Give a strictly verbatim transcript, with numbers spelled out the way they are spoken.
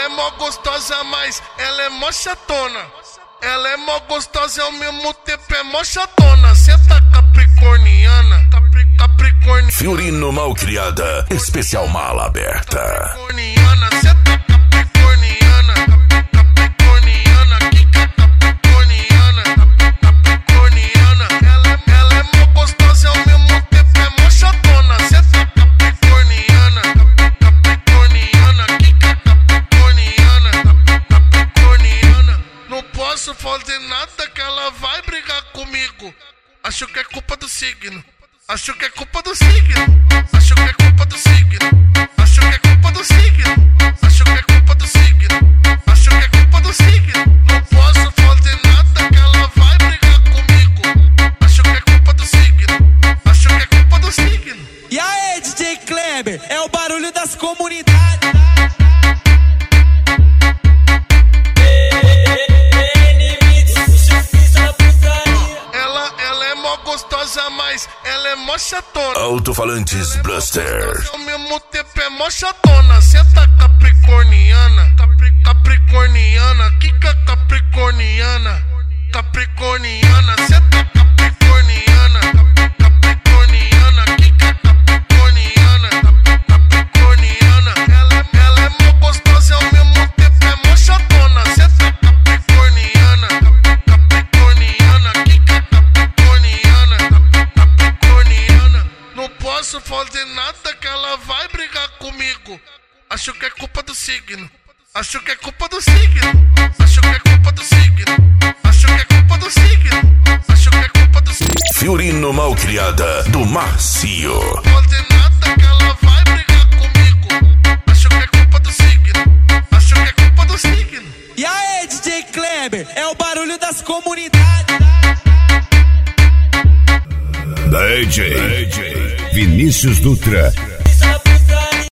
é mó gostosa, mas ela é mó chatona. Ela é mó gostosa e ao mesmo tempo é mó chatona. Cê tá capricorniana, capri, capricorniana. Fiorino Malcriada, especial mala aberta. Capricorniana, cê tá capricorniana, capricorniana, que que é capricorniana, capricorniana. Ela, ela é mó gostosa e ao mesmo tempo é mó chatona. Cê tá capricorniana, capricorniana, que que é capricorniana, capricorniana. Não posso fazer nada que ela vai brigar comigo. Acho que é culpa do signo. Acho que é culpa do signo. Acho que é culpa do signo. Acho que é culpa do signo. Acho que é culpa do signo. Acho que é culpa do signo. Não posso fazer nada que ela vai brigar comigo. Acho que é culpa do signo. Acho que é culpa do signo. E aí, D J Kleber, é o barulho das comunidades. Gostosa, mas ela é mó chatona. Alto-falantes Blaster. Ao mesmo tempo é mó chatona. Cê tá capricorniana, capri, capricorniana, que que é capricorniana, capricorniana. Cê tá capricorniana, capricorniana, que que é capricorniana, capricorniana. Ela, ela é mó gostosa e ao mesmo tempo é mó chatona. Cê tá capricorniana, capricorniana, que que é não posso fazer nada que ela vai brigar comigo. Acho que é culpa do signo. Acho que é culpa do signo. Acho que é culpa do signo. Acho que é culpa do signo. Acho que é culpa do signo. Fiorino Malcriada do Macio. Não fazer nada que ela vai brigar comigo. Acho que é culpa do signo. Acho que é culpa do signo. E aí, D J Kleber, é o barulho das comunidades. D J Vinícius Dutra.